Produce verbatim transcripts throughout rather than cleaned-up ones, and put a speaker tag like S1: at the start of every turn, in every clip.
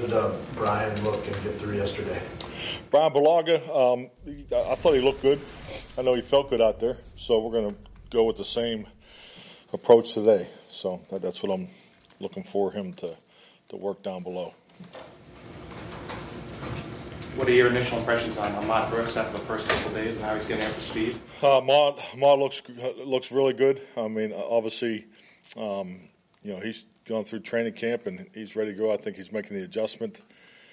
S1: did uh, Brian look and get through yesterday?
S2: Brian Bulaga, um, I thought he looked good. I know he felt good out there, so we're going to go with the same approach today. So that, that's what I'm looking for him to, to work down below.
S3: What are your initial impressions on Ahmad Brooks after the first couple of days and how he's getting up to speed?
S2: Uh, Ahmad, Ahmad looks looks really good. I mean, obviously, um, you know, he's gone through training camp and he's ready to go. I think he's making the adjustment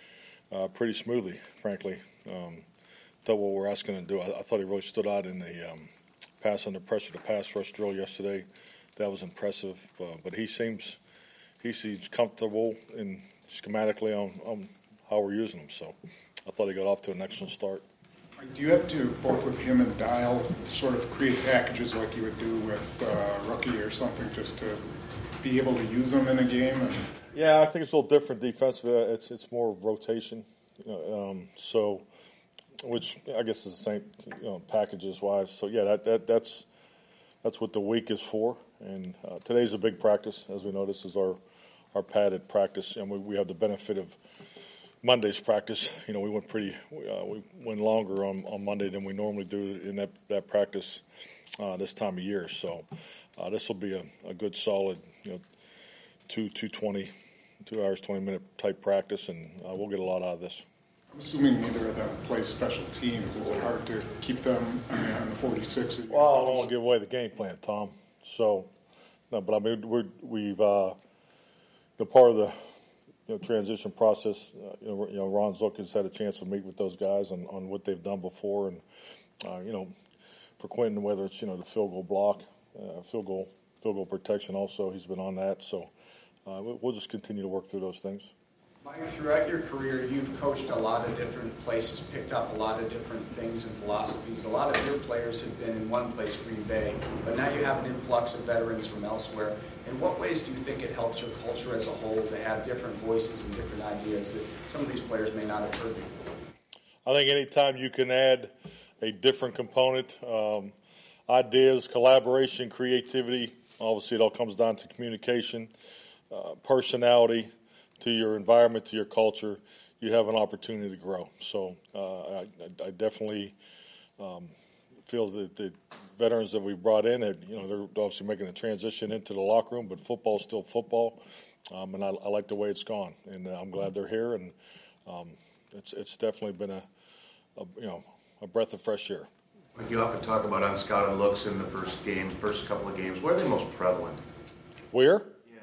S2: uh, pretty smoothly, frankly. Um, thought what we're asking him to do. I, I thought he really stood out in the um, pass under pressure to pass rush drill yesterday. That was impressive. Uh, but he seems he seems comfortable in schematically on, on how we're using him. So I thought he got off to an excellent start.
S4: Do you have to, both with him and Dial, sort of create packages like you would do with uh, Rookie or something just to be able to use them in a game? And...
S2: Yeah, I think it's a little different defensively. It's it's more rotation. You know, um, so, which I guess is the same, you know, packages wise. So yeah, that, that that's that's what the week is for. And uh, today's a big practice, as we know. This is our our padded practice, and we, we have the benefit of Monday's practice. You know, we went pretty, uh, we went longer on, on Monday than we normally do in that, that practice uh, this time of year. So uh, this will be a, a good, solid, you know, two two twenty, two hours twenty minute type practice, and uh, we'll get a lot out of this.
S4: I'm assuming neither of them play special teams. Is it hard to keep them I mean, on the forty-six?
S2: Well, I don't want to give away the game plan, Tom. So, no, but I mean, we're, we've, uh, you know, part of the You know, transition process. Uh, you know, you know, Ron Zook has had a chance to meet with those guys on, on what they've done before, and uh, you know, for Quentin, whether it's you know the field goal block, uh, field goal, field goal protection, also he's been on that. So uh, we'll just continue to work through those things.
S5: Mike, throughout your career, you've coached a lot of different places, picked up a lot of different things and philosophies. A lot of your players have been in one place, Green Bay, but now you have an influx of veterans from elsewhere. In what ways do you think it helps your culture as a whole to have different voices and different ideas that some of these players may not have heard before?
S2: I think anytime you can add a different component, um, ideas, collaboration, creativity, obviously it all comes down to communication, uh, personality, to your environment, to your culture, you have an opportunity to grow. So uh, I, I definitely um, feel that the veterans that we brought in, you know, they're obviously making a transition into the locker room, but football's still football, um, and I, I like the way it's gone, and uh, I'm glad they're here, and um, it's it's definitely been a, a you know a breath of fresh air.
S6: You often talk about unscouted looks in the first game, first couple of games. Where are they most prevalent?
S2: Where?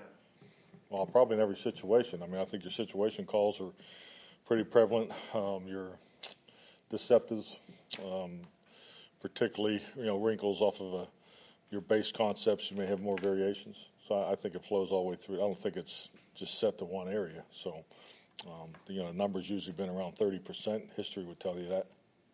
S2: Well, probably in every situation. I mean, I think your situation calls are pretty prevalent. Um, your deceptives, um, particularly, you know, wrinkles off of a, your base concepts, you may have more variations. So I, I think it flows all the way through. I don't think it's just set to one area. So, um, you know, the numbers usually been around thirty percent. History would tell you that.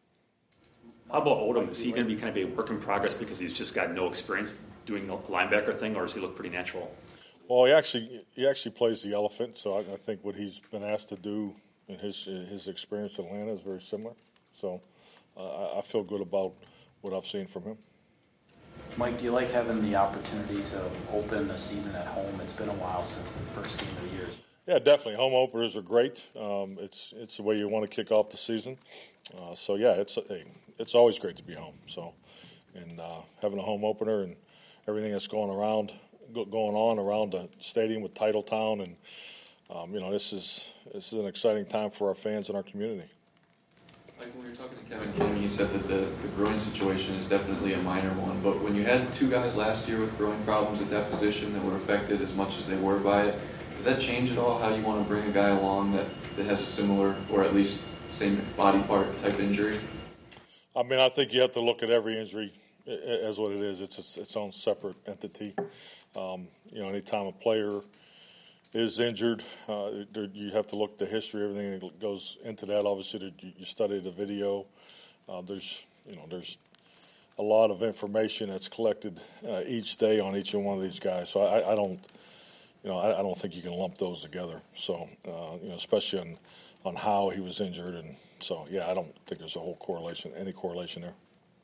S7: How about Odom? Is he going to be kind of a work in progress because he's just got no experience doing the linebacker thing, or does he look pretty natural?
S2: Well, he actually he actually plays the elephant, so I, I think what he's been asked to do in his his experience in Atlanta is very similar. So uh, I, I feel good about what I've seen from him.
S8: Mike, do you like having the opportunity to open the season at home? It's been a while since the first game of the year.
S2: Yeah, definitely. Home openers are great. Um, it's it's the way you want to kick off the season. Uh, so yeah, it's hey, it's always great to be home. So and uh, having a home opener and everything that's going around. going on around the stadium with Titletown, and um, you know this is this is an exciting time for our fans and our community.
S9: Like when we were talking to Kevin King, he said that the, the groin situation is definitely a minor one, but when you had two guys last year with groin problems at that position that were affected as much as they were by it, does that change at all how you want to bring a guy along that, that has a similar or at least same body part type injury?
S2: I mean, I think you have to look at every injury as what it is. It's its, its own separate entity. Um, you know, anytime a player is injured, uh, there, you have to look at the history, everything that goes into that. Obviously, you, you study the video. Uh, there's, you know, there's a lot of information that's collected uh, each day on each one of these guys. So I, I don't, you know, I, I don't think you can lump those together. So, uh, you know, especially on on how he was injured, and so yeah, I don't think there's a whole correlation, any correlation there.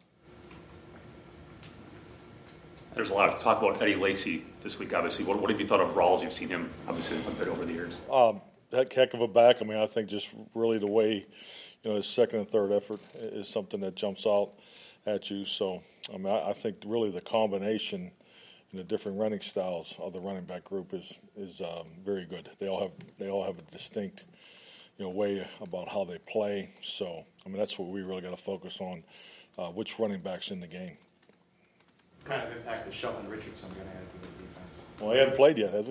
S7: There's a lot of talk about Eddie Lacy this week, obviously. What, what have you thought of Rawls? You've seen him, obviously, a bit over the years.
S2: Um, heck, heck of a back. I mean, I think just really the way, you know, his second and third effort is something that jumps out at you. So, I mean, I, I think really the combination and the different running styles of the running back group is is um, very good. They all have they all have a distinct, you know, way about how they play. So, I mean, that's what we really got to focus on, uh, which running back's in the game.
S3: What kind of impact is Sheldon Richardson going to have to the defense?
S2: Well, he hasn't played yet, has he?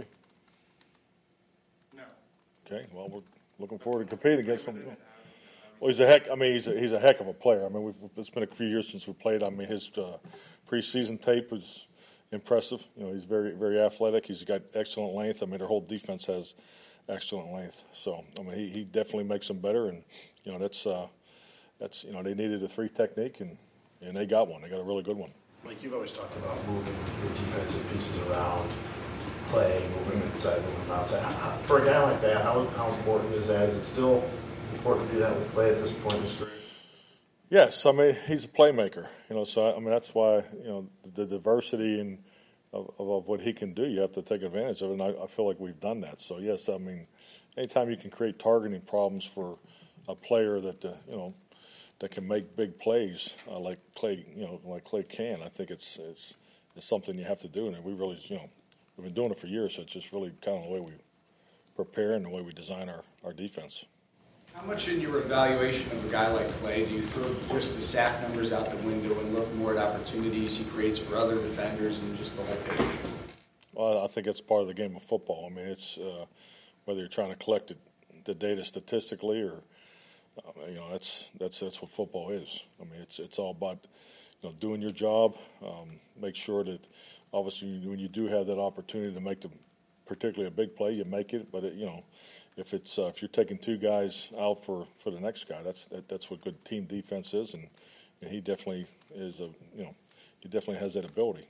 S4: No.
S2: Okay, well, we're looking forward to competing against him. Well, he's a heck. I mean, he's a, he's a heck of a player. I mean, we've, it's been a few years since we played. I mean, his uh, preseason tape was impressive. You know, he's very very athletic. He's got excellent length. I mean, their whole defense has excellent length. So, I mean, he, he definitely makes them better. And you know, that's uh, that's you know, they needed a three technique, and and they got one. They got a really good one.
S1: Like you've always talked about moving your defensive pieces around, play, moving inside, moving outside. How, how, for a guy like that, how, how important is that? Is it still important to do that with play at this point in his career?
S2: Yes, I mean, he's a playmaker. You know, so I mean that's why you know the, the diversity and of, of, of what he can do, you have to take advantage of it. And I, I feel like we've done that. So yes, I mean, anytime you can create targeting problems for a player that uh, you know. that can make big plays uh, like Clay, you know, like Clay can. I think it's it's it's something you have to do, and we really, you know, we've been doing it for years. So it's just really kind of the way we prepare and the way we design our, our defense.
S5: How much in your evaluation of a guy like Clay do you throw just the sack numbers out the window and look more at opportunities he creates for other defenders and just the whole picture?
S2: Well, I think it's part of the game of football. I mean, it's uh, whether you're trying to collect it, the data statistically or Uh, you know, that's that's that's what football is. I mean, it's it's all about you know doing your job. Um, make sure that obviously when you do have that opportunity to make the particularly a big play, you make it. But it, you know, if it's uh, if you're taking two guys out for, for the next guy, that's that, that's what good team defense is, and, and he definitely is a you know he definitely has that ability.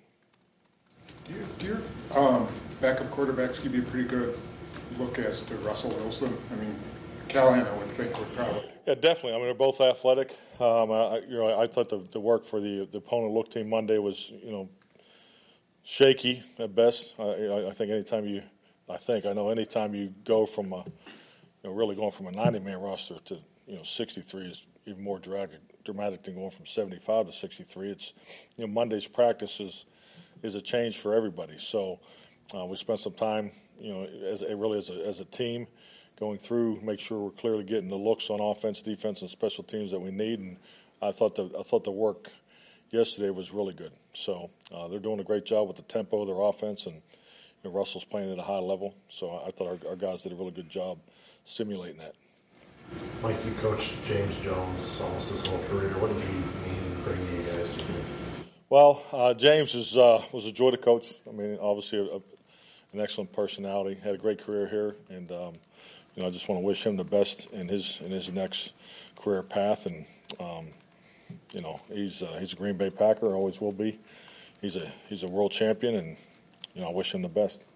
S4: Do, you, do your um, backup quarterbacks give you a pretty good look as to Russell Wilson? I mean, Callahan, I would think would probably.
S2: Yeah, definitely. I mean, they're both athletic. Um, I, you know, I thought the, the work for the the opponent look team Monday was, you know, shaky at best. I, I think anytime you, I think I know anytime you go from a, you know, really going from a ninety man roster to you know sixty-three is even more dramatic, dramatic than going from seventy-five to sixty-three. It's, you know, Monday's practice is is a change for everybody. So uh, we spent some time, you know, as really as a as a team. Going through, make sure we're clearly getting the looks on offense, defense, and special teams that we need. And I thought the I thought the work yesterday was really good. So uh, they're doing a great job with the tempo of their offense, and you know, Russell's playing at a high level. So I thought our, our guys did a really good job simulating that.
S1: Mike, you coached James Jones almost his whole career. What did he mean in bringing you guys together?
S2: Well, uh, James is, uh, was a joy to coach. I mean, obviously a, a, an excellent personality. Had a great career here, and um, you know, I just want to wish him the best in his in his next career path. And um, you know, he's uh, he's a Green Bay Packer, always will be. He's a he's a world champion, and you know, I wish him the best.